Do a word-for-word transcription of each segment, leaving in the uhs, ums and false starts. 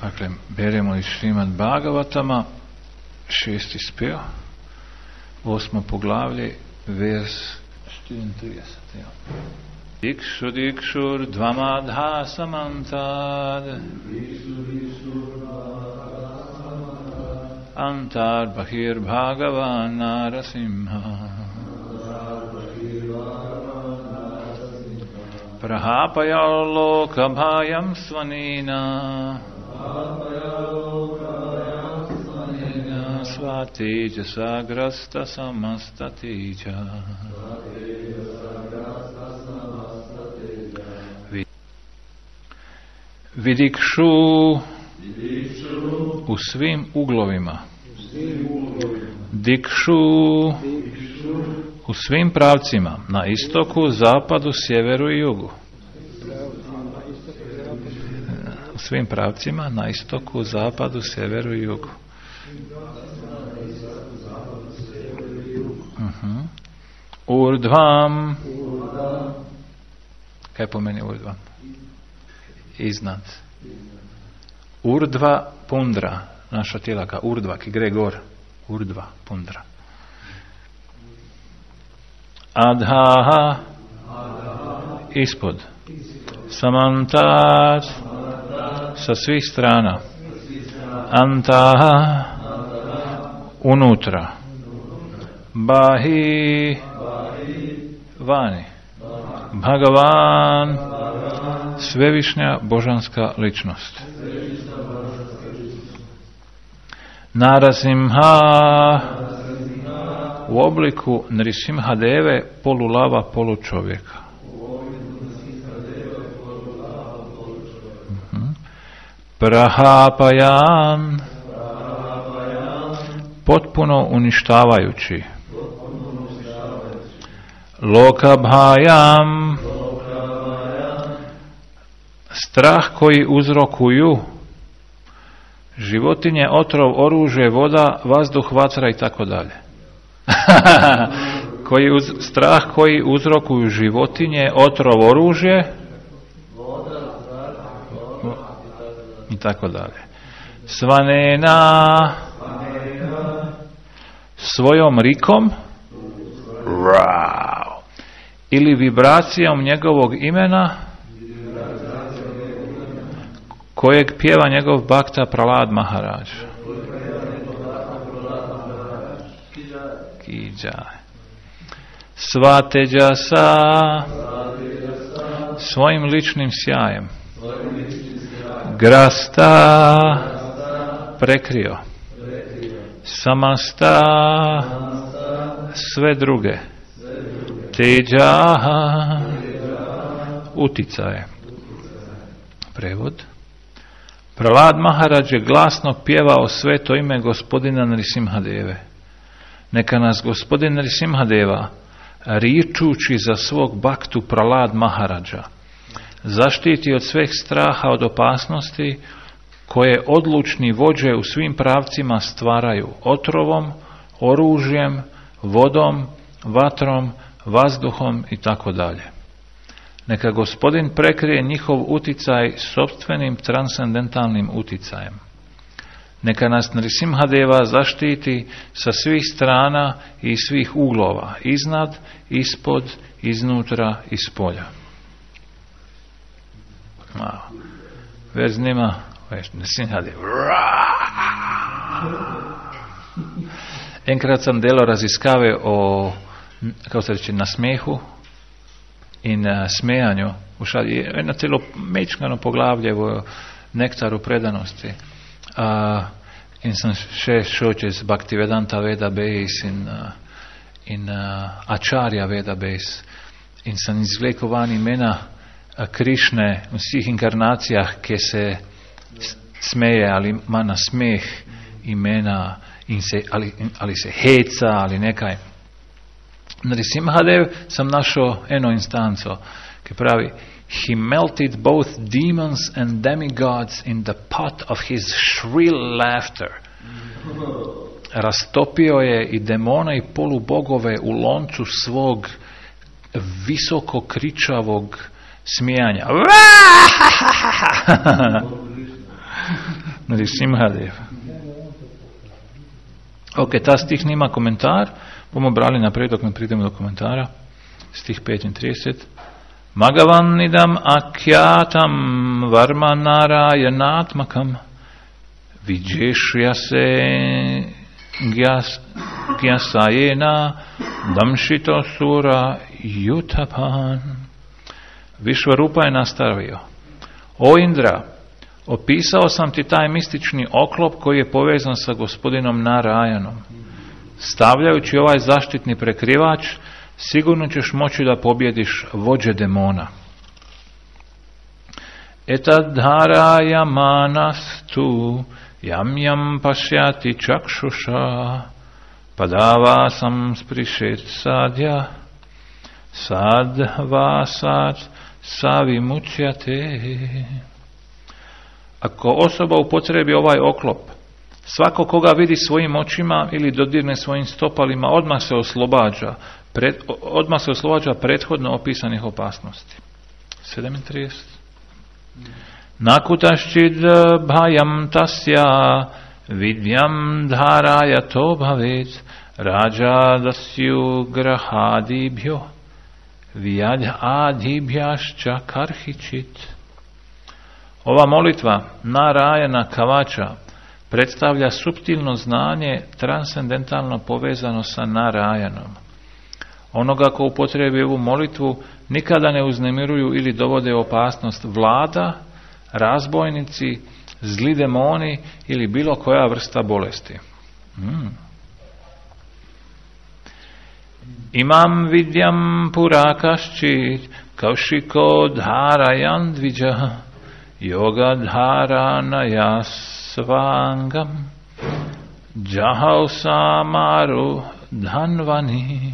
Dakle, beremo iz Šrimad Bhagavatama, šesti speo, osmo poglavlje, vers štiriintrideset. Dikšu, dikšur, dvamadha samantad, antar bahir bhagavan narasimha, prahapaya loka bhayam svanina, Svatija sagrasta samastatija. Vidikšu u svim uglovima. Dikšu u svim pravcima, na istoku, zapadu, sjeveru i jugu. U svim pravcima, na istoku, zapadu, sjeveru i jugu. Uh-huh. Urdvam. Kaj pomeni urdvam? Iznad. Urdva pundra. Naša tilaka. Urdva, ki gre gor. Urdva pundra. Adhaha. Ispod. Samantat. Sa svih strana. Antaha. Unutra. Bahi. Vani. Bhagavan. Svevišnja božanska ličnost. Narasimha. U obliku Nrisimhadeve, polulava, polučovjeka. Uh-huh. Prahapayan. Potpuno uništavajući. Lokabhayam. Strah koji uzrokuju životinje, otrov, oružje, voda, vazduh, vatra i tako dalje. Koji uz, strah koji uzrokuju životinje, otrov, oružje i tako dalje. Svanena. Svojom rikom Rau. Ili vibracijom njegovog imena kojeg pjeva njegov Bhakta Prahlad Maharaj. Kijai. Svateđasa. Svojim ličnim sjajem. Grasta. Prekrio. Samasta. Sve druge. Teđaha. Uticaje. Prevod. Prahlad Maharaj je glasno pjevao sveto ime gospodina Nrisimhadeve. Neka nas gospodin Nrisimhadeva, ričući za svog baktu Prahlad Maharaja, zaštiti od svih straha, od opasnosti koje odlučni vođe u svim pravcima stvaraju otrovom, oružjem, vodom, vatrom, vazduhom i tako dalje. Neka gospodin prekrije njihov uticaj sopstvenim transcendentalnim uticajem. Neka nas Nrisimhadeva zaštiti sa svih strana i svih uglova, iznad, ispod, iznutra i spolja. Vers nima, Nrisimhadeva. Enkrat sam delo raziskave o, kako se reče, nasmehu in uh, smejanju. Eno celo mečkano poglavlje v nektaru predanosti. Uh, in sem še šel čez Bhaktivedanta Veda Base in, uh, in uh, Acharya Veda Base. In sem izvlekel van imena uh, Krišne v vseh inkarnacijah, ki se smeje ali ima na smeh imena in se, ali, ali se heca ali nekaj. Nrisimhadev sem našel eno instanco, ki pravi: He melted both demons and demigods in the pot of his shrill laughter. Rastopio je i demona i polubogove u loncu svog visoko kričavog smijanja. Nrisimhadev. Ok, ta stih nima komentar, bomo brali naprej, dok ne pridemo do komentara. Stih petintrideset. Magavan idam akyatam varmanarayanatmakam vijeshya se gyas, gyasayena damshito sura yutapan. Višvarupa je nastavio. O Indra, opisao sam ti taj mistični oklop koji je povezan sa gospodinom Narayanom. Stavljajući ovaj zaštitni prekrivač, sigurno ćeš moći da pobjediš vođe demona. Etadharaya manastu jam jam pašyati čakšuša padava sam sprišet sadja sadvasat savimučjate. Ako osoba upotrebi ovaj oklop, svako koga vidi svojim očima ili dodirne svojim stopalima, odmah se oslobađa, pred, odmah se oslobađa prethodno opisanih opasnosti. sedamtrideset. Nakutaščid bhajam tasya vidjam dharaja to bhavet raja dasyu grahadibhyo vyadhadibhyašča karhičit. Ova molitva Narayana Kavača predstavlja suptilno znanje transcendentalno povezano sa Narayanom. Onoga ko upotrebi ovu molitvu nikada ne uznemiruju ili dovode opasnost vlada, razbojnici, zli demoni ili bilo koja vrsta bolesti. Hmm. Imam vidyam purakaščit kaushiko dharayan dvija yoga dharanaya svangam jahau samaru dhanvani.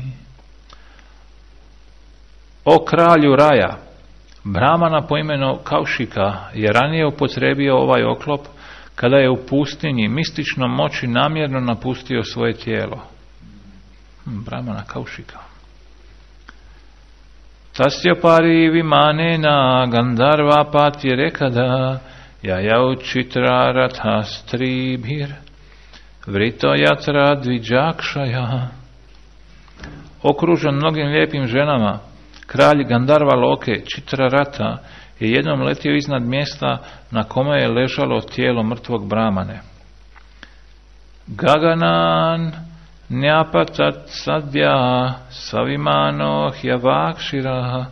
O kralju raja, Brahmana po imenu Kaušika je ranije upotrebio ovaj oklop kada je u pustinji mističnom moći namjerno napustio svoje tijelo. Brahmana Kaušika. Tasya pari vimanena Gandharva pati rekada jajau čitra ratha stribhir vrito jatra dvijakšaja. Okružen mnogim lijepim ženama, kralj Gandharva Loke Čitrarata je jednom letio iznad mjesta na kome je ležalo tijelo mrtvog Brahmane. Gaganan njapatat sadja savimano hjavakšira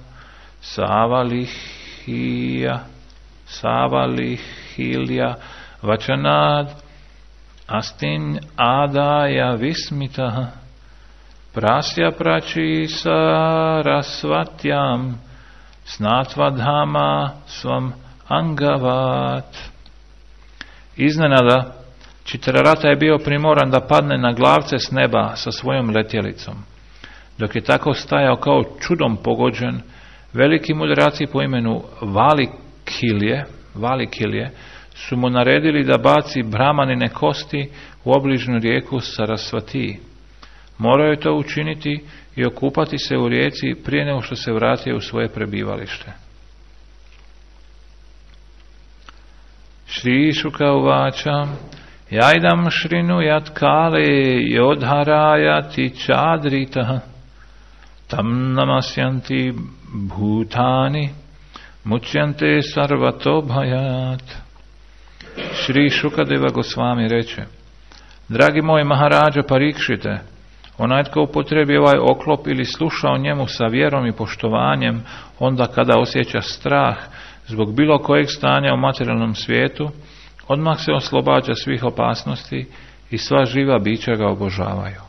savalihija savalihilja vačanad astin adaja vismita prasya prači sarasvatyam snatvadhama svam angavat. Iznenada Čitrarata je bio primoran da padne na glavce s neba sa svojom letjelicom. Dok je tako stajao kao čudom pogođen, veliki mudraci po imenu Valikilje, Valikilje su mu naredili da baci Brahmanine kosti u obližnu rijeku Sarasvati. Morao je to učiniti i okupati se u rijeci prije nego što se vratio u svoje prebivalište. Šri Šuka uvača jajdam šrinu jat kale jodharajati čadrita tam namasyanti bhutani mučjante sarvato bhajat. Šri Šukadeva Gosvami reče: dragi moj Maharađa Parikšite, onaj tko upotrebi ovaj oklop ili sluša o njemu sa vjerom i poštovanjem, onda kada osjeća strah zbog bilo kojeg stanja u materijalnom svijetu, odmah se oslobađa svih opasnosti i sva živa bića ga obožavaju.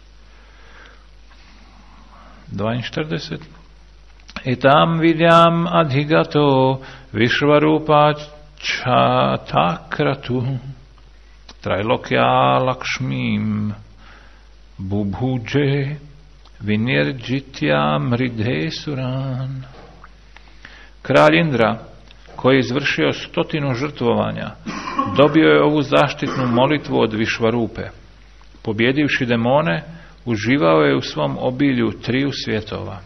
dvainštirideset. Etam vidjam adhigato višvarupa čatakratu trajlokya lakšmim bubhuđe vinirđitja mridhe suran. Kralj Indra, koji je izvršio stotinu žrtvovanja, dobio je ovu zaštitnu molitvu od Višvarupe. Pobjedivši demone, uživao je u svom obilju triju svjetova.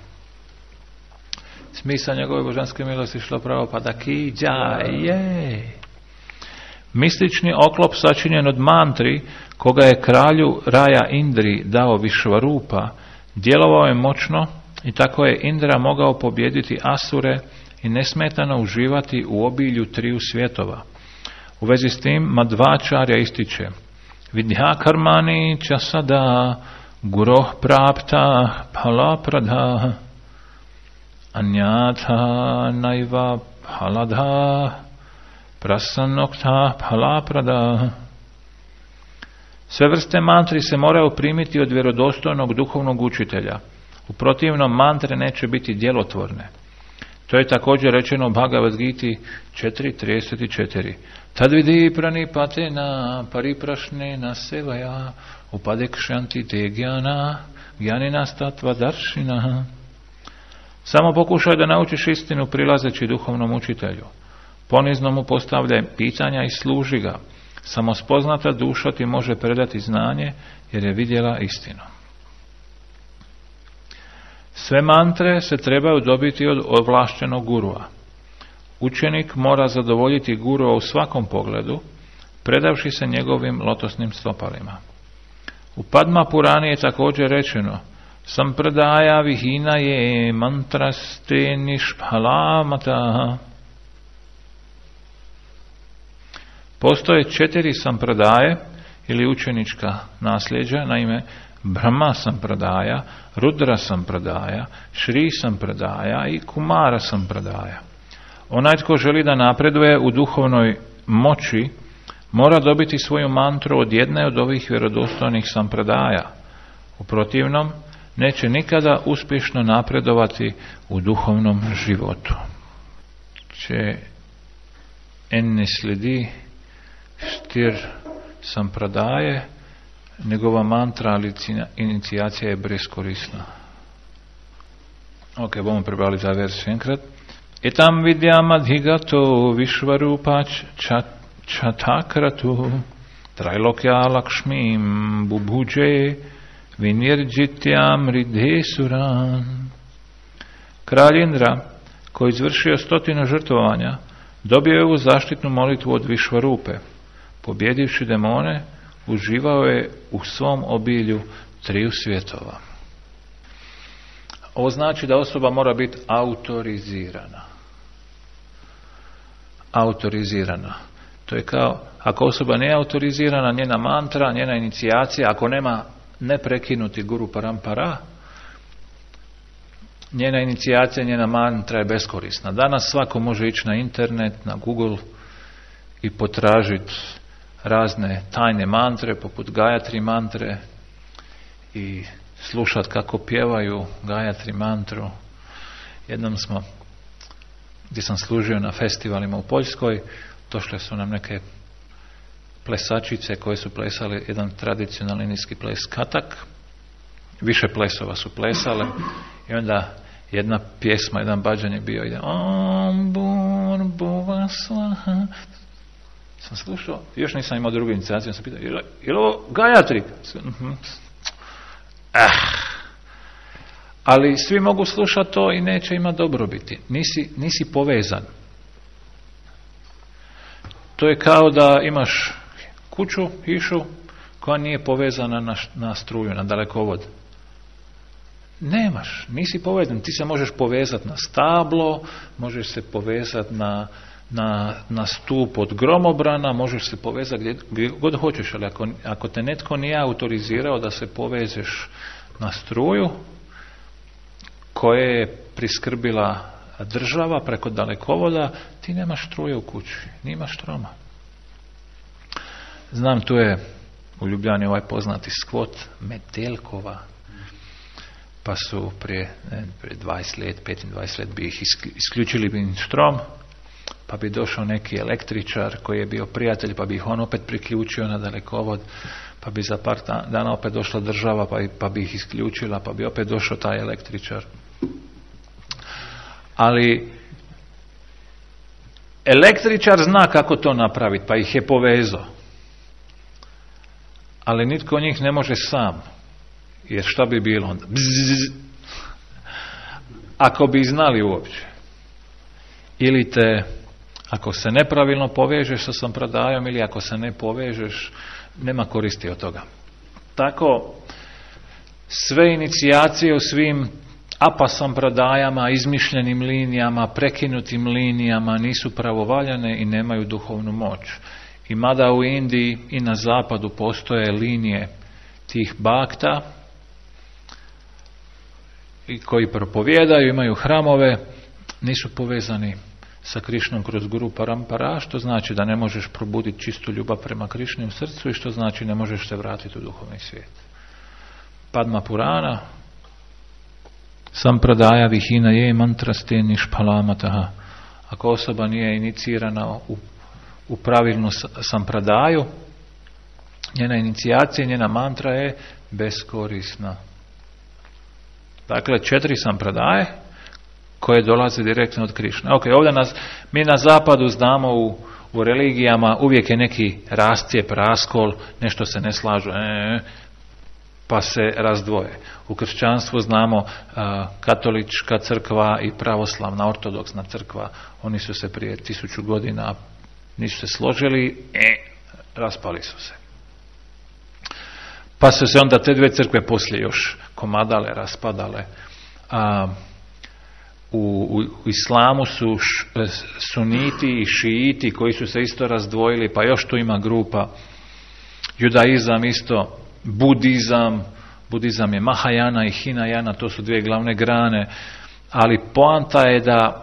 Smisao njegove božanske milosti šlo pravo pada ki džaje. Mistični oklop sačinjen od mantri, koga je kralju raja Indri dao Višvarupa, djelovao je moćno i tako je Indra mogao pobijediti Asure i nesmetano uživati u obilju triju svjetova. U vezi s tim Madhvačarja ističe: Vidhyakarmani časada guroh prapta phalapradha anyatha naiva phaladha prasannokta phalapradha. Sve vrste mantri se moraju primiti od vjerodostojnog duhovnog učitelja. U protivnom mantre neće biti djelotvorne. To je također rečeno u Bhagavad Giti četiri trideset četiri. Tad vidi pranipatena pariprašnena sevaja upadekšanti te gyana gyanina statva darshina. Samo pokušaj da naučiš istinu prilazeći duhovnom učitelju. Ponizno mu postavljaj pitanja i služi ga. Samo spoznata duša ti može predati znanje jer je vidjela istinu. Sve mantre se trebaju dobiti od ovlaštenog gurua. Učenik mora zadovoljiti gurua u svakom pogledu, predavši se njegovim lotosnim stopalima. U Padma Purani je također rečeno: Sampradaja vihina je mantraste nišphalamata. Postoje četiri sampradaje ili učenička nasljeđa, naime Brahma sampradaja, Rudra sampradaja, Šri sampradaja i Kumara sampradaja. Onaj tko želi da napreduje u duhovnoj moći, mora dobiti svoju mantru od jedne od ovih vjerodostojnih sampradaja. U protivnom, neće nikada uspješno napredovati u duhovnom životu. Če en ne sledi štir sampradaje, njegova mantra ali inicijacija je beskorisna. Ok, bomo prebrali za vers še enkrat. Etam vidyam adhigato Višvarupač čatakratu trajlokya lakšmim bubhuđe vinirđityam ridhesuran. Kralj Indra, koji izvršio stotinu žrtvovanja, dobio je ovu zaštitnu molitvu od Višvarupe. Pobjedivši demone, uživao je u svom obilju triju svjetova. Ovo znači da osoba mora biti autorizirana. Autorizirana. To je kao, ako osoba nije autorizirana, njena mantra, njena inicijacija, ako nema neprekinuti guru parampara, njena inicijacija, njena mantra je beskorisna. Danas svako može ići na internet, na Google i potražiti razne tajne mantre poput Gayatri mantre i slušat kako pjevaju Gayatri mantru. Jednom smo, gdje sam služio na festivalima u Poljskoj, došle su nam neke plesačice koje su plesale jedan tradicionalni indijski ples Katak. Više plesova su plesale i onda jedna pjesma, jedan bađan je bio ide Om bur buva svaha. Sam slušao, još nisam imao drugu inicijaciju, sam pitao, je li ovo Gayatri? Ah. Ali svi mogu slušati to i neće imati dobrobiti. Nisi, nisi povezan. To je kao da imaš kuću, hišu, koja nije povezana na, na struju, na dalekovod. Nemaš, nisi povezan. Ti se možeš povezati na stablo, možeš se povezati na, na, na stup od gromobrana, možeš se povezati gdje, gdje god hoćeš, ali ako, ako te netko nije autorizirao da se povezeš na struju koje je priskrbila država preko dalekovoda, ti nemaš struje u kući, nimaš troma. Znam, tu je u Ljubljani ovaj poznati skvot Metelkova, pa su prije, ne, prije dvadeset let, petnaest let bi ih isključili bi im štrom, pa bi došao neki električar koji je bio prijatelj, pa bi ih on opet priključio na dalekovod, pa bi za par dana opet došla država, pa, pa bi ih isključila, pa bi opet došao taj električar. Ali električar zna kako to napraviti, pa ih je povezao. Ali nitko od njih ne može sam. Jer šta bi bilo onda? Bzzz. Ako bi znali uopće. Ili te Ako se nepravilno povežeš sa sampradajom ili ako se ne povežeš, nema koristi od toga. Tako, sve inicijacije u svim apa sampradajama, izmišljenim linijama, prekinutim linijama nisu pravovaljane i nemaju duhovnu moć. I mada u Indiji i na zapadu postoje linije tih bakta i koji propovijedaju, imaju hramove, nisu povezani sa Krišnom kroz Guru Parampara, što znači da ne možeš probuditi čistu ljubav prema Krišni u srcu i što znači ne možeš se vratiti u duhovni svijet. Padma Purana, Sampradaja vihina je mantraste nišpalamataha. Ako osoba nije inicirana u, u pravilnu sampradaju, njena inicijacija, njena mantra je beskorisna. Dakle, četiri sampradaje koje dolaze direktno od Krišne. Ok, ovdje nas, mi na zapadu znamo u, u religijama uvijek je neki rastjep, raskol, nešto se ne slažu, e, pa se razdvoje. U kršćanstvu znamo a, katolička crkva i pravoslavna, ortodoksna crkva, oni su se prije tisuću godina nisu se složili, e, raspali su se. Pa su se onda te dvije crkve poslije još komadale, raspadale. A, u, u, u islamu su š, suniti i šiiti koji su se isto razdvojili, pa još tu ima grupa. Judaizam isto, budizam, budizam je Mahajana i Hinajana, to su dvije glavne grane, ali poanta je da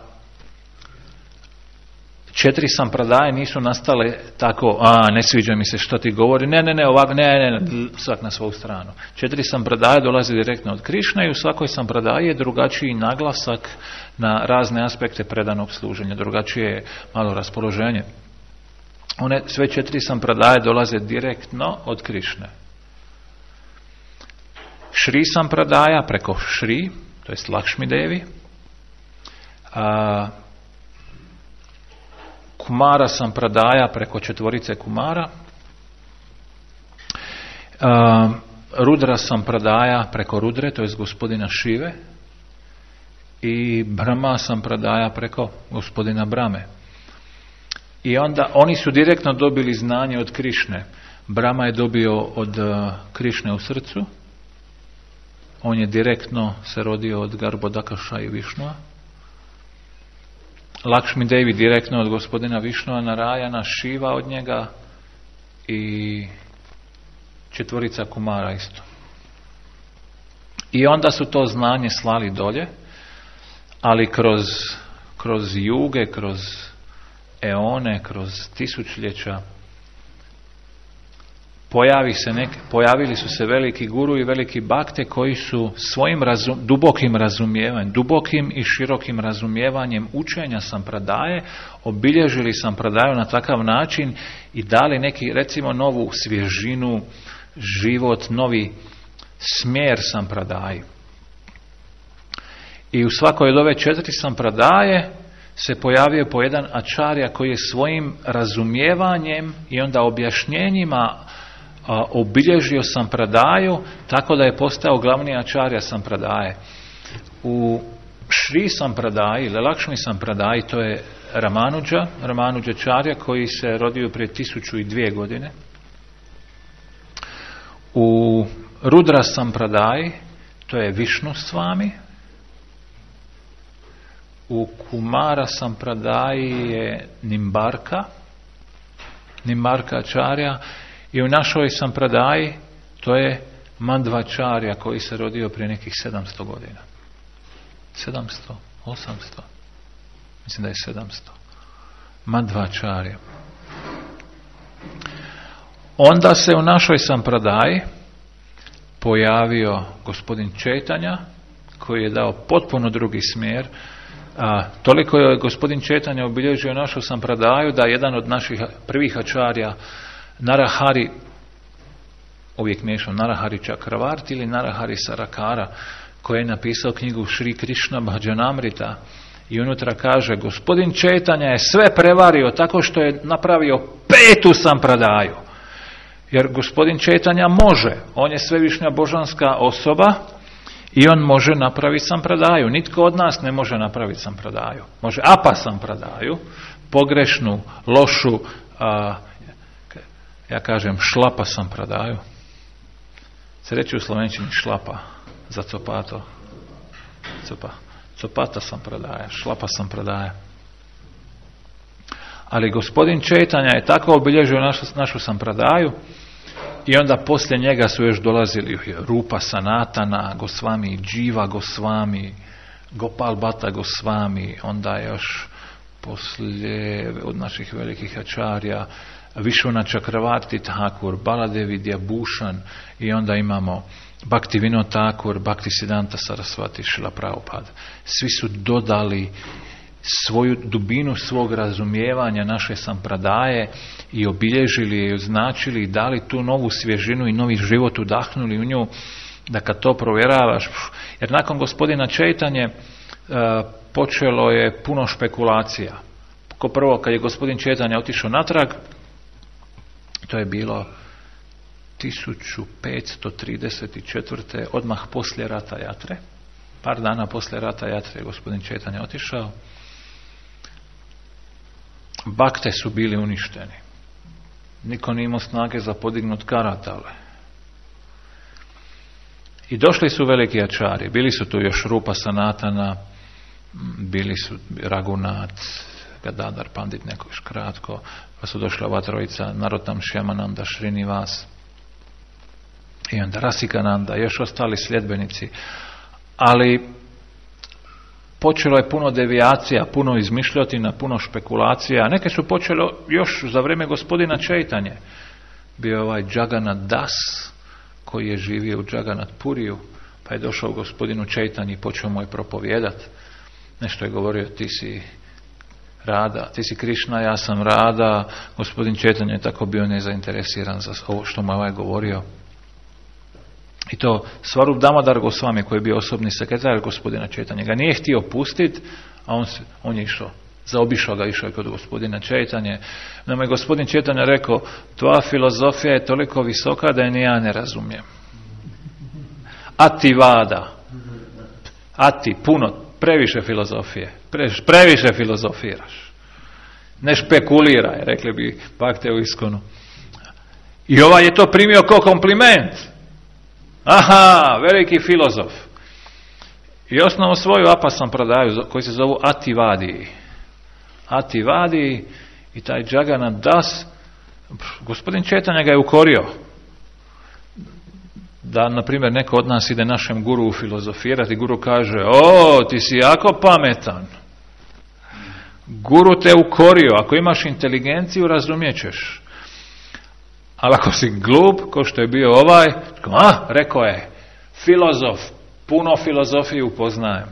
četiri sampradaje nisu nastale tako, a ne sviđa mi se što ti govori, ne, ne, ne, ovak, ne, ne, ne, svak na svoju stranu. Četiri sampradaje dolaze direktno od Krišne i u svakoj sampradaji je drugačiji naglasak na razne aspekte predanog služenja, drugačije je malo raspoloženje. One sve četiri sampradaje dolaze direktno od Krišne. Šri sampradaja preko Šri, to jest Lakšmi Devi, a Kumara sampradaja preko četvorice Kumara, a, Rudra sampradaja preko Rudre, to jest gospodina Šive, i Brahma sampradaja preko gospodina Brame. I onda oni su direktno dobili znanje od Krišne. Brahma je dobio od uh, Krišne u srcu, on je direktno se rodio od Garbhodakaša i Višnua. Lakšmi Devi direktno od gospodina Višnua, Narajana, Šiva od njega i četvorica Kumara isto. I onda su to znanje slali dolje, ali kroz, kroz juge, kroz eone, kroz tisućljeća pojavi se nek, pojavili su se veliki guru i veliki bakte koji su svojim razum, dubokim razumijevanjem, dubokim i širokim razumijevanjem učenja sampradaje obilježili sampradaju na takav način i dali neki, recimo, novu svježinu, život, novi smjer sampradaji. I u svakoj od ove četiri sampradaje se pojavio po jedan ačarja koji je svojim razumijevanjem i onda objašnjenjima a, obilježio sampradaju tako da je postao glavni ačarja sampradaje. U Šri sampradaji ili Lakšmi sampradaji to je Ramanuđa, Ramanuđačarja koji se rodio prije tisuću i dvije godine. U Rudra sampradaji to je Višnu Svami. U Kumara sampradaji je Nimbarka, Nimbarka Ačarja, i u našoj sampradaji to je Mandvačarja koji se rodio prije nekih sedamsto godina. sedamsto, osamsto, mislim da je sedamsto. Mandvačarja. Onda se u našoj sampradaji pojavio gospodin Četanja koji je dao potpuno drugi smjer. A, toliko je gospodin Četanja obilježio našu sampradaju da jedan od naših prvih ačarja, Narahari, uvijek miješam Narahari Čakravarti ili Narahari Sarakara, koji je napisao knjigu Šri Krišna Bhajanamrita, i unutra kaže, gospodin Četanja je sve prevario tako što je napravio petu sampradaju. Jer gospodin Četanja može, on je svevišnja božanska osoba i on može napraviti sampradaju. Nitko od nas ne može napraviti sampradaju. Može apa sampradaju, pogrešnu, lošu, a, ja kažem šlapa sam pradaju. Se reći u slovenčini šlapa za copato. Copa. Copata sam prodaja, šlapa sam prodaja. Ali gospodin Čejtanja je tako obilježio našu, našu sam pradaju i onda poslije njega su još dolazili Rupa Sanatana, Gosvami Dživa Gosvami, Gopal Bhatta Gosvami, onda još poslije od naših velikih ačarja Vishwanath Chakravarti Thakur, Baladevi Djabushan i onda imamo Bhaktivinoda Thakur, Bhaktisiddhanta Sarasvati, Srila Prabhupada. Svi su dodali svoju dubinu svog razumijevanja naše sampradaje i obilježili je i označili i dali tu novu svježinu i novi život udahnuli u nju, da kad to provjeravaš, jer nakon gospodina Čejtanje počelo je puno špekulacija. Ko prvo, kad je gospodin Čejtanja otišao natrag, to je bilo tisuću petsto trideset četvrte odmah poslije rata Jatre. Par dana poslije rata Jatre je gospodin Čejtanja otišao. Bakte su bili uništeni. Niko nije imao snage za podignut karatale. I došli su veliki ačari. Bili su tu još Rupa Sanatana, bili su Raghunath, Gadadhar Pandit, neko još kratko, pa su došla ova trojica, Narottam Shyamananda, Srinivas i onda Rasikananda, još ostali sljedbenici. Ali počelo je puno devijacija, puno izmišljotina, puno špekulacija. Neke su počelo još za vrijeme gospodina Čejtanje. Bio je ovaj Jagannath Das, koji je živio u Jagannath Puriju, pa je došao gospodinu Čejtanji i počeo mu je propovijedat. Nešto je govorio, ti si Rada, ti si Krišna, ja sam Rada. Gospodin Čejtanja je tako bio nezainteresiran za ovo što mu je ovaj govorio. I to Svarup Damodar Gosvami, koji je bio osobni sekretar gospodina Čejtanje, ga nije htio pustiti, a on, on je išao, zaobišao ga, išao je kod gospodina Čejtanje. Nama je gospodin Čejtanje rekao, tvoja filozofija je toliko visoka da je ni ja ne razumijem. Ati vada. Ati, puno, previše filozofije. Pre, previše filozofiraš. Ne špekuliraj, rekli bi Bhakte u Iskonu. I ovaj je to primio kao kompliment. Aha, veliki filozof. I osnovno svoju apasam pradaju koji se zovu Ativadi. Ativadi i taj Jagannath Das, gospodin Čejtanja ga je ukorio. Da, na primjer, neko od nas ide našem guru filozofirati, guru kaže, o, ti si jako pametan. Guru te ukorio, ako imaš inteligenciju, razumijet ćeš. Ali ako si glup, ko što je bio ovaj, a, rekao je, filozof, puno filozofiju poznajem.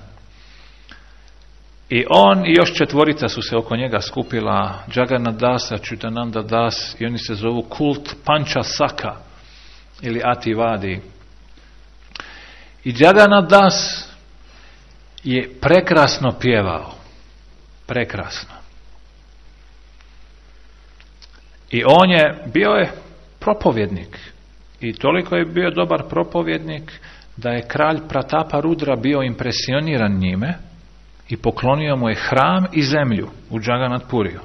I on i još četvorica su se oko njega skupila, Jagannath Dasa, Čutananda Das, i oni se zovu kult Pančasaka, ili Ativadi. I Jagannath Das je prekrasno pjevao. Prekrasno. I on je, bio je propovjednik. I toliko je bio dobar propovjednik da je kralj Pratapa Rudra bio impresioniran njime i poklonio mu je hram i zemlju u Jagannath Puriju.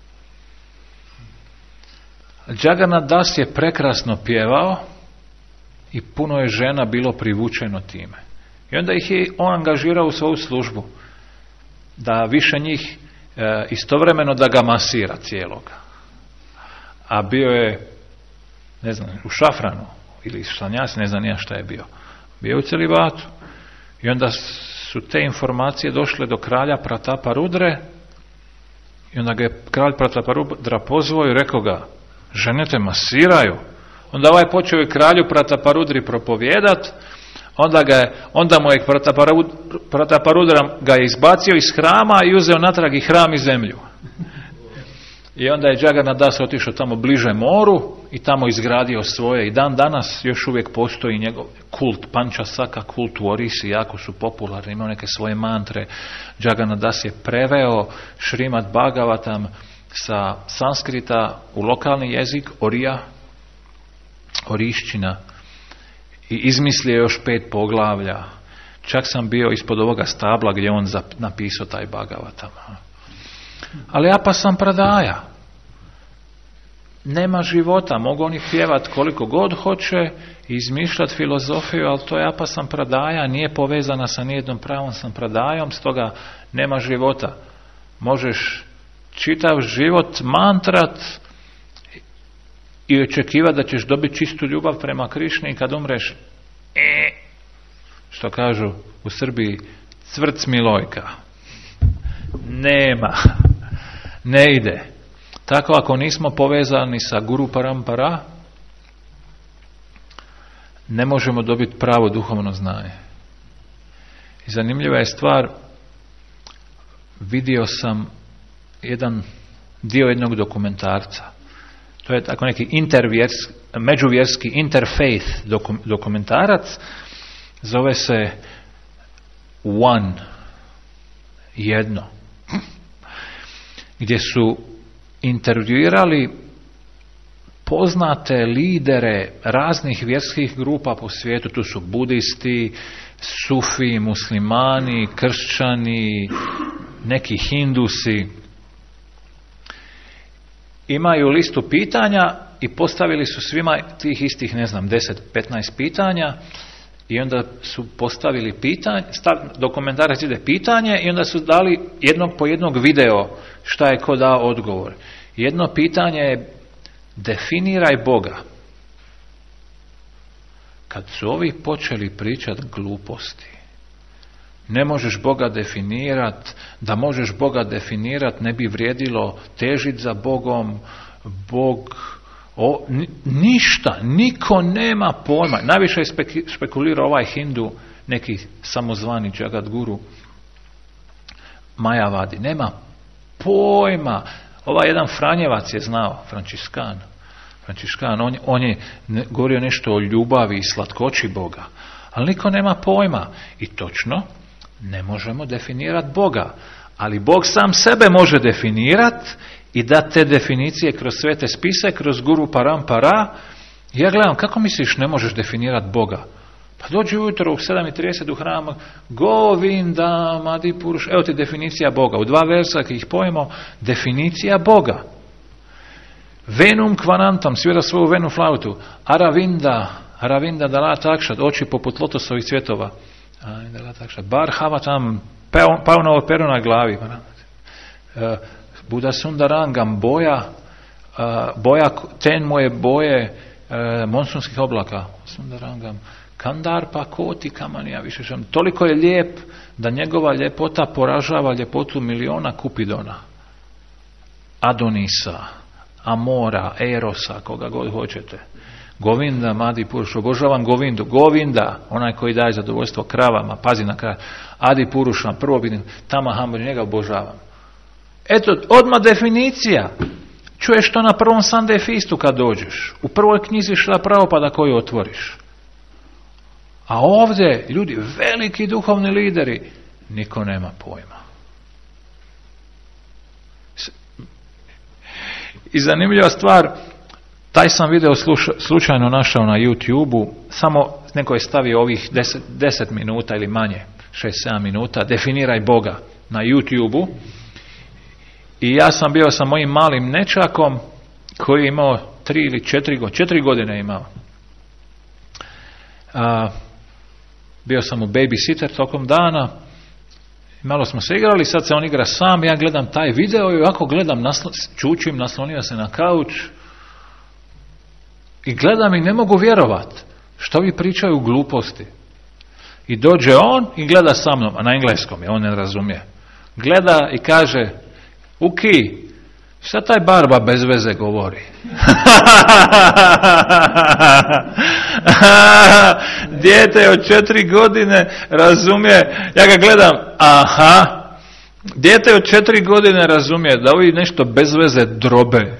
Jagannath Das je prekrasno pjevao i puno je žena bilo privučeno time. I onda ih je on angažirao u svoju službu da više njih e, istovremeno da ga masira cijeloga. A bio je, ne znam, u šafranu ili šlanjas, ne znam ja šta je bio. Bio je u celibatu. I onda su te informacije došle do kralja Pratapa Rudre i onda ga je kralj Pratapa Rudra pozvao i rekao ga, žene te masiraju. Onda ovaj počeo je kralju Pratapa Rudri propovijedat, onda, ga je, onda mu je Pratapa Rudra ga je izbacio iz hrama i uzeo natrag i hram i zemlju. I onda je Jagannath Das otišao tamo bliže moru i tamo izgradio svoje. I dan danas još uvijek postoji njegov kult Pančasaka, kult u Orisi, jako su popularni, imaju neke svoje mantre. Jagannath Das je preveo Šrimad Bhagavatam sa sanskrita u lokalni jezik, Orija, Orišćina, i izmislio još pet poglavlja. Čak sam bio ispod ovoga stabla gdje on napisao taj Bhagavatam. Ali ja pa sam pradaja. Nema života, mogu oni pjevat koliko god hoće i izmišljati filozofiju, ali to ja pa sam pradaja, nije povezana sa nijednom pravom sam pradajom, stoga nema života. Možeš čitav život mantrat i očekivati da ćeš dobiti čistu ljubav prema Krišni i kad umreš, e, što kažu u Srbiji, cvrc Milojka. Nema. Ne ide. Tako ako nismo povezani sa Guru Parampara, ne možemo dobiti pravo duhovno znanje. I zanimljiva je stvar, vidio sam jedan dio jednog dokumentarca. To je tako neki intervjerski, međuvjerski interfaith dokum, dokumentarac, zove se One, jedno, gdje su intervjuirali poznate lidere raznih vjerskih grupa po svijetu. Tu su budisti, sufi, muslimani, kršćani, neki hindusi. Imaju listu pitanja i postavili su svima tih istih, ne znam, deset petnaest pitanja i onda su postavili pitanje, dokumentarac ide pitanje i onda su dali jednog po jednog video šta je ko dao odgovor. Jedno pitanje je definiraj Boga. Kad su ovi počeli pričati gluposti, ne možeš Boga definirati, da možeš Boga definirati ne bi vrijedilo težiti za Bogom, Bog, o, ni, ništa, niko nema pojma. Najviše je speki, spekulirao ovaj Hindu, neki samozvani Jagadguru, Majavadi, nema pojma. Ovaj jedan Franjevac je znao, Frančiskan, Frančiškan, on, on je govorio nešto o ljubavi i slatkoći Boga, ali niko nema pojma. I točno, ne možemo definirati Boga, ali Bog sam sebe može definirati i da te definicije kroz svete spise, kroz Guru Parampara. Ja gledam, kako misliš ne možeš definirati Boga? Pa dođi ujutro u sedam i trideset u hram, Govinda, Madipuruš, evo ti definicija Boga. U dva versa kad ih pojemo, definicija Boga. Venum kvanantam, svira svoju venu flautu, Aravinda, Aravinda dala takšat, oči poput lotosovih cvjetova. Bar havatam, paunovo pero na glavi. Buda sundarangam, boja, boja, ten moje boje monsunskih oblaka. Sundarangam, kandar pa koti kamanija više šam. Toliko je lijep da njegova ljepota poražava ljepotu miliona kupidona. Adonisa, Amora, Erosa, koga god hoćete. Govinda, Madi Puruš, obožavam Govindu. Govinda, onaj koji daje zadovoljstvo kravama, pazi na kraj. Adi Purušam, prvo vidim, tama hambar, njega obožavam. Eto, odmah definicija. Čuješ to na prvom Sunday feastu kad dođeš. U prvoj knjizi Šrila Prabhupada koju otvoriš. A ovdje, ljudi, veliki duhovni lideri, niko nema pojma. I zanimljiva stvar, taj sam video sluša, slučajno našao na YouTube-u, samo neko je stavio ovih deset, deset minuta ili manje, šest sedam minuta, definiraj Boga na YouTube-u. I ja sam bio sa mojim malim nečakom koji je imao tri ili četiri godine, četiri godine imao. A, bio sam u babysitter tokom dana, malo smo se igrali, sad se on igra sam, ja gledam taj video i ovako gledam, naslo, čučim, naslonio se na kauč i gledam i ne mogu vjerovat što vi pričaju gluposti. I dođe on i gleda sa mnom, a na engleskom je, on ne razumije. Gleda i kaže, Uki, šta taj barba bez veze govori? Dijete od četiri godine razumije, ja ga gledam, aha, dijete od četiri godine razumije da ovi nešto bez veze drobe.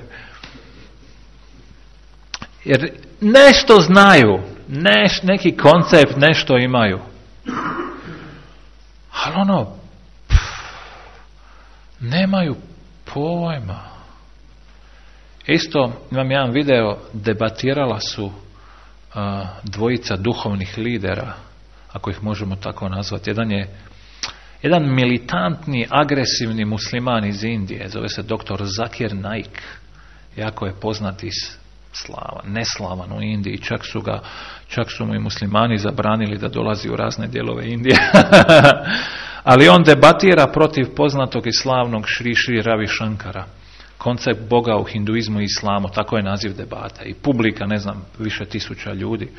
Jer nešto znaju, neš, neki koncept, nešto imaju. Ali ono, pff, nemaju pojma. Isto imam jedan video, debatirala su uh, dvojica duhovnih lidera, ako ih možemo tako nazvati. Jedan je, jedan militantni, agresivni musliman iz Indije, zove se doktor Zakir Naik, jako je poznat iz slava, neslavan u Indiji, čak su ga, čak su mu i muslimani zabranili da dolazi u razne dijelove Indije. Ali on debatira protiv poznatog i slavnog Šri Šri Ravi Shankara, koncept Boga u hinduizmu i islamu, tako je naziv debata. I publika, ne znam, više tisuća ljudi.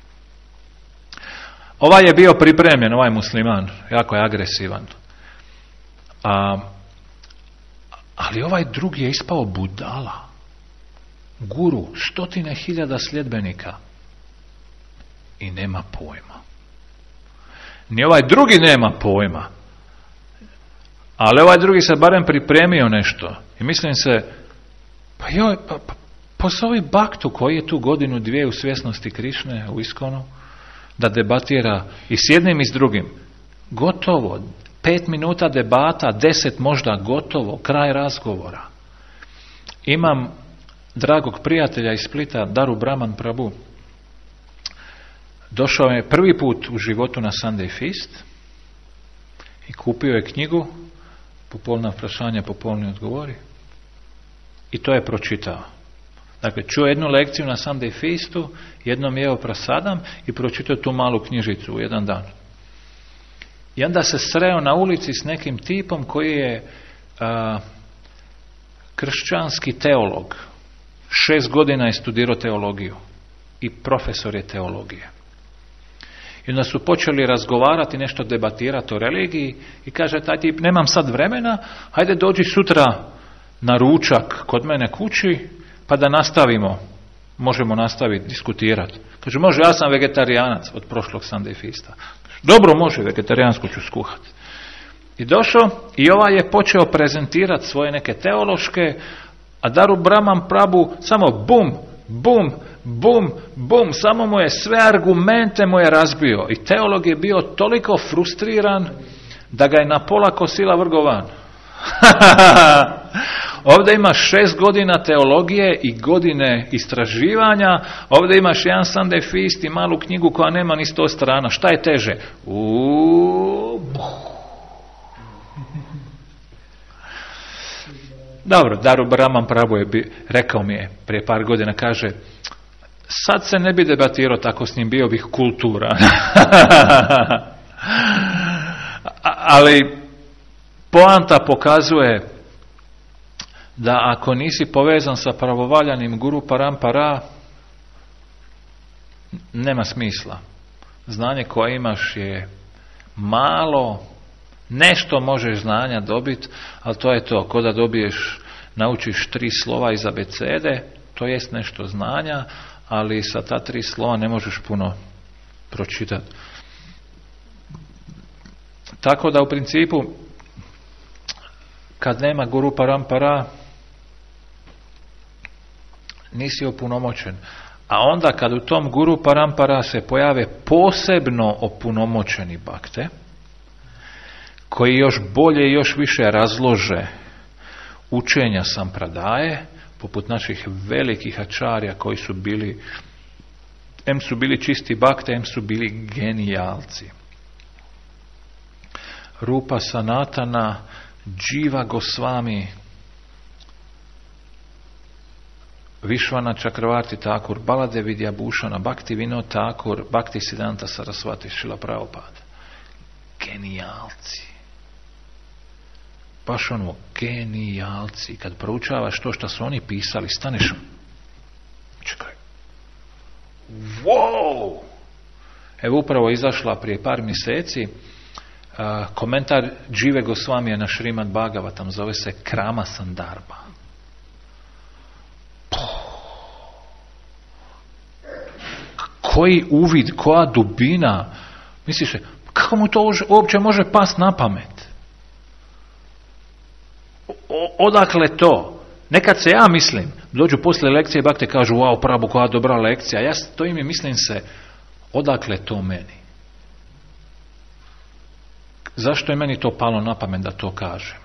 Ovaj je bio pripremljen, ovaj musliman, jako je agresivan. A, ali ovaj drugi je ispao budala. Guru, stotine hiljada sljedbenika. I nema pojma. Ni ovaj drugi nema pojma. Ali ovaj drugi se barem pripremio nešto. I mislim se, pa joj, pa, pa, pozovi Baktu koji je tu godinu dvije u svjesnosti Krišne, u Iskonu, da debatira i s jednim i s drugim. Gotovo. Pet minuta debata, deset možda gotovo, kraj razgovora. Imam dragog prijatelja iz Splita, Daru Brahman Prabhu. Došao je prvi put u životu na Sunday Feast i kupio je knjigu Popolna vprašanja, popolni odgovori. I to je pročitao. Dakle, čuo jednu lekciju na Sunday Feastu, jednom jeo prasadam i pročitao tu malu knjižicu u jedan dan. I onda se sreo na ulici s nekim tipom koji je a, kršćanski teolog. Šest godina je studirao teologiju i profesor je teologije. I onda su počeli razgovarati, nešto debatirati o religiji i kaže taj tip, nemam sad vremena, hajde dođi sutra na ručak kod mene kući pa da nastavimo, možemo nastaviti diskutirati. Kaže, može, ja sam vegetarijanac od prošlog Sunday Feasta. Dobro, može, vegetarijansku ću skuhati. I došao i ovaj je počeo prezentirati svoje neke teološke, a Daru Brahman Prabhu samo bum, bum, bum, bum, samo mu je sve argumente mu je razbio. I teolog je bio toliko frustriran da ga je na pola kosila vrgo van. Ovdje imaš šest godina teologije i godine istraživanja, ovdje imaš jedan Sunday Feast i malu knjigu koja nema ni sto strana. Šta je teže? Uuu, Dobro, Daru Brahman Prabhu je bi, rekao mi je prije par godina, kaže, sad se ne bi debatirao tako s njim, bio bih kultura. Ali poanta pokazuje da ako nisi povezan sa pravovaljanim Guru Parampara, nema smisla. Znanje koje imaš je malo, nešto možeš znanja dobiti, ali to je to, ko da dobiješ, naučiš tri slova iz abecede, to jest nešto znanja, ali sa ta tri slova ne možeš puno pročitati. Tako da u principu, kad nema Guru Parampara, nisi opunomoćen. A onda kad u tom Guru Parampara se pojave posebno opunomoćeni bakte, koji još bolje i još više razlože učenja sampradaje, poput naših velikih ačarja koji su bili, em su bili čisti bakte, em su bili genijalci. Rupa Sanatana, Dživa Gosvami, Višvana Čakravati Thakur, Baladev Vidyabhushana, Bhakti Vinod Thakur, Bhakti Siddhanta Sarasvati, Šrila Prabhupada. Genijalci. Baš ono, genijalci. Kad proučavaš to što su oni pisali, staneš, čekaj, wow! Evo upravo izašla prije par mjeseci uh, komentar Džive Gosvamija na Šrimad Bhagavatam, zove se Krama Sandarbha. Koji uvid, koja dubina. Misliš, kako mu to uopće može past na pamet? O, odakle to? Nekad se ja mislim, dođu poslije lekcije i bakte kažu, wow, Prabhu, koja dobra lekcija. Ja stojim i mislim se, odakle to meni? Zašto je meni to palo na pamet da to kažem?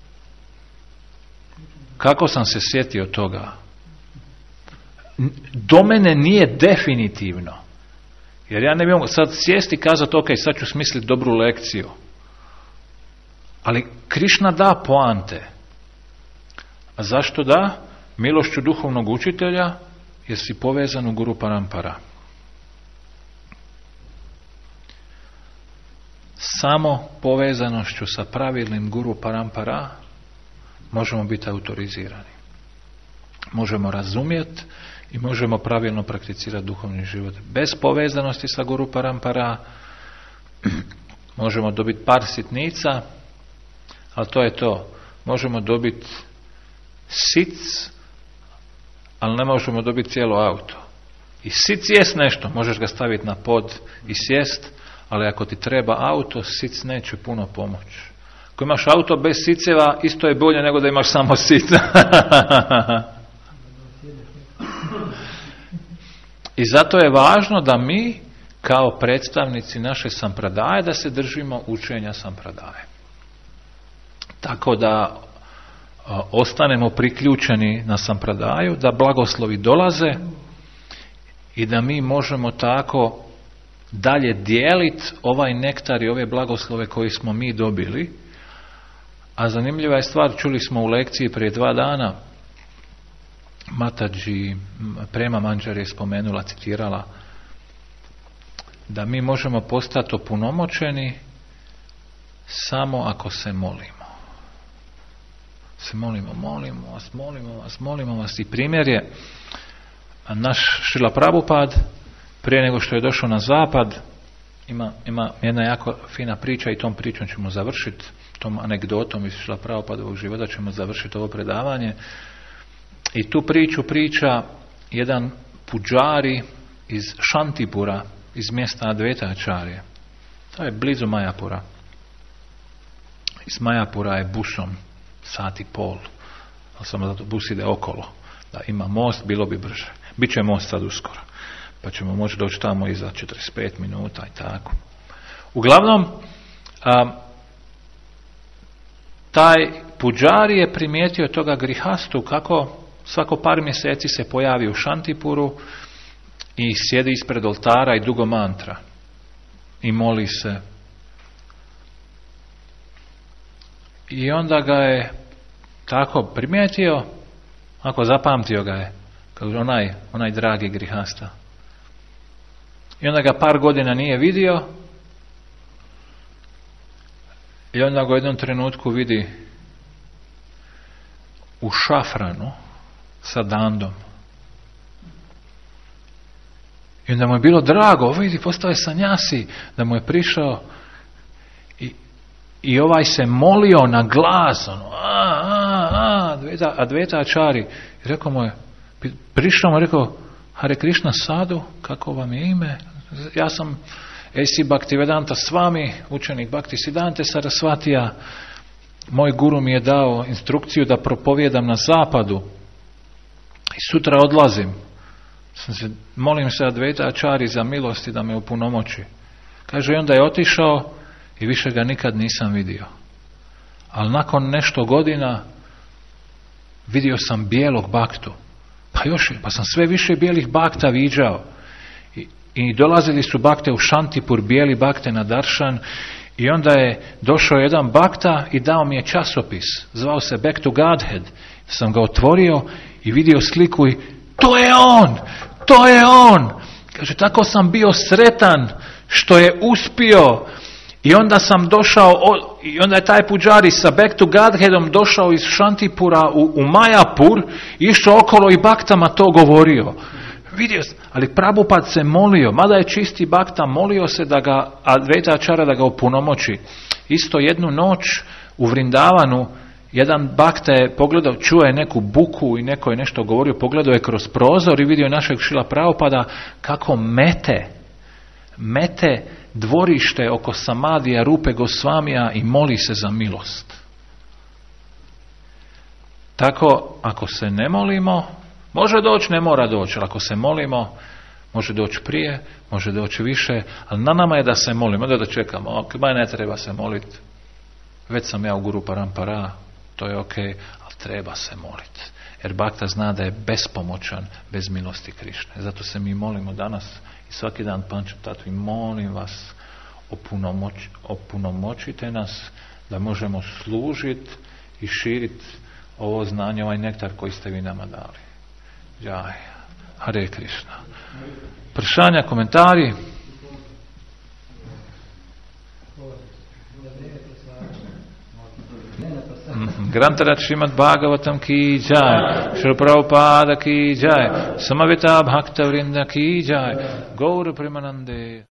Kako sam se sjetio toga? Do mene nije definitivno. Jer ja ne bih sad sjesti i kazati, ok, sad ću smisliti dobru lekciju. Ali Krišna da poante. A zašto da? Milošću duhovnog učitelja, jer si povezan u Guru Parampara. Samo povezanošću sa pravilnim Guru Parampara možemo biti autorizirani. Možemo razumjeti i možemo pravilno prakticirati duhovni život. Bez povezanosti sa Guru Parampara možemo dobiti par sitnica, ali to je to. Možemo dobiti sic, ali ne možemo dobiti cijelo auto. I sic jest nešto, možeš ga staviti na pod i sjest, ali ako ti treba auto, sic neće puno pomoći. Ako imaš auto bez siceva, isto je bolje nego da imaš samo sica. I zato je važno da mi, kao predstavnici naše sampradaje, da se držimo učenja sampradaje. Tako da a, ostanemo priključeni na sampradaju, da blagoslovi dolaze i da mi možemo tako dalje dijeliti ovaj nektar i ove blagoslove koje smo mi dobili. A zanimljiva je stvar, čuli smo u lekciji prije dva dana, Mataji Prema Manđar je spomenula, citirala, da mi možemo postati opunomoćeni samo ako se molimo. Se molimo, molimo vas, molimo vas, molimo vas. I primjer je naš Šrila Prabhupad, prije nego što je došao na zapad, ima, ima jedna jako fina priča i tom pričom ćemo završiti, tom anegdotom iz Šrila Prabhupadovog života ćemo završiti ovo predavanje. I tu priču priča jedan puđari iz Šantipura, iz mjesta Advetačarje. To je blizu Majapura. Iz Majapura je busom sat i pol, ali samo zato bus ide okolo. Da ima most, bilo bi brže. Biće most sad uskoro, pa ćemo moći doći tamo i za četrdeset pet minuta i tako. Uglavnom, a, taj puđari je primijetio toga grihastu kako svako par mjeseci se pojavi u Šantipuru i sjedi ispred oltara i dugo mantra i moli se. I onda ga je tako primijetio, ako zapamtio ga je, kao onaj, onaj dragi grihasta. I onda ga par godina nije vidio i onda ga u jednom trenutku vidi u šafranu sa dandom. I onda mu je bilo drago, vidi, postao je sanjasi, da mu je prišao i, i ovaj se molio na glas, ono, a, a, a, Adveta, Advetačari. I rekao mu je, prišao mu je, rekao, Hare Krishna Sadhu, kako vam je ime? Ja sam A C Bhaktivedanta Swami, učenik Bhakti Siddhante Sarasvatija. Moj guru mi je dao instrukciju da propovijedam na zapadu. I sutra odlazim. Sam se, molim se Advetačari za milosti da me opunomoći. Kaže, i onda je otišao i više ga nikad nisam vidio. Ali nakon nešto godina vidio sam bijelog baktu. Pa još je, pa sam sve više bijelih bakta viđao. I, i dolazili su bakte u Šantipur, bijeli bakte na Daršan. I onda je došao jedan bakta i dao mi je časopis. Zvao se Back to Godhead. Sam ga otvorio i vidio sliku i to je on! To je on! Kaže, tako sam bio sretan što je uspio. I onda sam došao, i onda je taj puđari sa Back to Godheadom došao iz Šantipura u, u Majapur, išao okolo i baktama to govorio. Vidio sam, ali Prabhupad se molio, mada je čisti bakta, molio se da ga Advetačara da ga opunomoći. Isto jednu noć u Vrindavanu jedan bakta je pogledao, čuo je neku buku i neko je nešto govorio, pogledao je kroz prozor i vidio našeg Šrila Prabhupada kako mete, mete dvorište oko Samadija Rupe Gosvamija i moli se za milost. Tako, ako se ne molimo, može doći, ne mora doći, ali ako se molimo, može doći prije, može doći više, ali na nama je da se molimo, da da čekamo, ok, ba ne treba se moliti, već sam ja u Guru Parampara, to je ok, ali treba se moliti. Jer Bhakta zna da je bespomoćan bez milosti Krišne. Zato se mi molimo danas i svaki dan Pančam Tatvi, molim vas, opunomoć, opunomoćite nas da možemo služiti i širiti ovo znanje, ovaj nektar koji ste vi nama dali. Jaj, Hare Krishna. Pršanja, komentari? Grantaraj Šrimad Bhagavatam ki jai, Śrīla Prabhupada ki jai, Samaveta Bhakta Vrinda ki jai, Gaura Premanande.